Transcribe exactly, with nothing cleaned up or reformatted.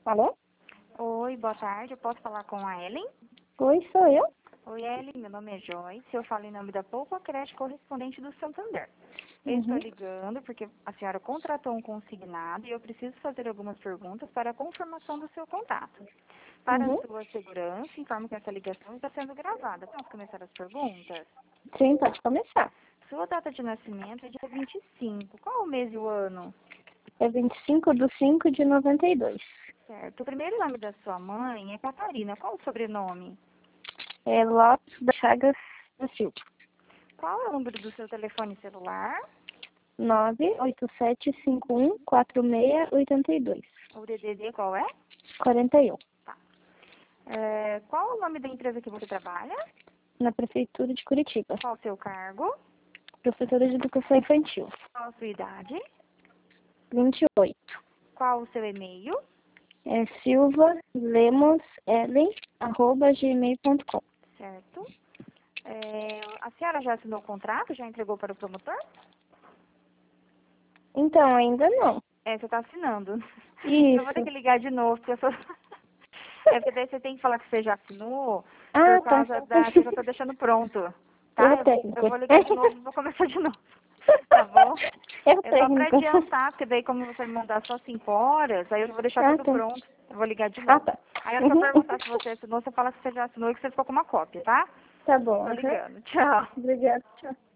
Alô? Oi, boa tarde. Eu posso falar com a Ellen? Oi, sou eu. Oi, Ellen. Meu nome é Joyce. Eu falo em nome da Poupa Creche correspondente do Santander. Eu estou Uhum. ligando porque a senhora contratou um consignado e eu preciso fazer algumas perguntas para a confirmação do seu contato. Para a Uhum. sua segurança, informo que essa ligação está sendo gravada. Vamos começar as perguntas? Sim, pode começar. Sua data de nascimento é dia vinte e cinco. Qual o mês e o ano? É vinte e cinco de cinco de noventa e dois. Certo. O primeiro nome da sua mãe é Catarina. Qual o sobrenome? É Lopes da Chagas da Silva. Qual é o número do seu telefone celular? nove oito sete cinco um quatro seis oito dois. O D D D qual é? quarenta e um. Tá. É, qual o nome da empresa que você trabalha? Na Prefeitura de Curitiba. Qual o seu cargo? Professora de Educação Infantil. Qual a sua idade? vinte e oito. Qual o seu e-mail? É silva lemos ellen arroba gmail ponto com. Certo. É, a senhora já assinou o contrato? Já entregou para o promotor? Então, ainda não. É, você está assinando. Eu vou ter Isso. que ligar de novo, porque eu sou... É porque daí você tem que falar que você já assinou, Ah, por tá. causa da... que eu já estou deixando pronto. É o Tá? Eu, eu técnico. vou ligar de novo e vou começar de novo. Tá bom? É o É só para técnico. adiantar, porque daí como você me mandar só cinco horas, aí eu vou deixar Ah, tudo tá. pronto. Eu vou ligar de Ah, novo. tá. Aí a hora que eu Uhum. perguntar se você assinou, você fala que você já assinou e que você ficou com uma cópia, tá? Tá bom. Tô Uhum. ligando. Tchau. Obrigada. Tchau.